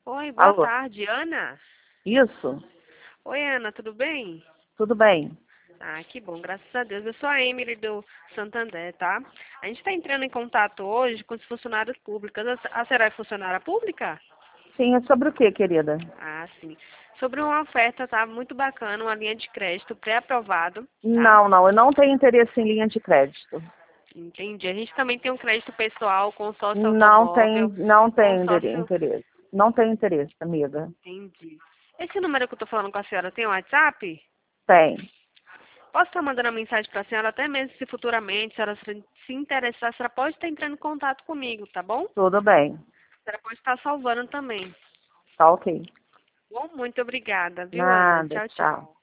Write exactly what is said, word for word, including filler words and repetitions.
Oi, boa Alô? tarde, Ana? Isso? Oi, Ana, tudo bem? Tudo bem? Ah, que bom, graças a Deus. Eu sou a Emily do Santander, tá? A gente está entrando em contato hoje com os funcionários públicos. A a senhora é funcionária pública? Sim, é sobre o que, querida? Ah, sim. Sobre uma oferta, tá? Muito bacana, uma linha de crédito pré-aprovado, tá? Não, não, eu não tenho interesse em linha de crédito. Entendi. A gente também tem um crédito pessoal, consórcio Não tem, automóvel, não tenho indere- consórcio... interesse. Não tenho interesse, amiga. Entendi. Esse número que eu tô falando com a senhora tem WhatsApp? Tem. Posso estar mandando a mensagem para a senhora, até mesmo se futuramente, se ela se se interessar, a senhora pode estar entrando em contato comigo, tá bom? Tudo bem. A senhora pode estar salvando também. Tá ok. Bom, muito obrigada, viu, Ana? Nada, Tchau, tchau. tchau.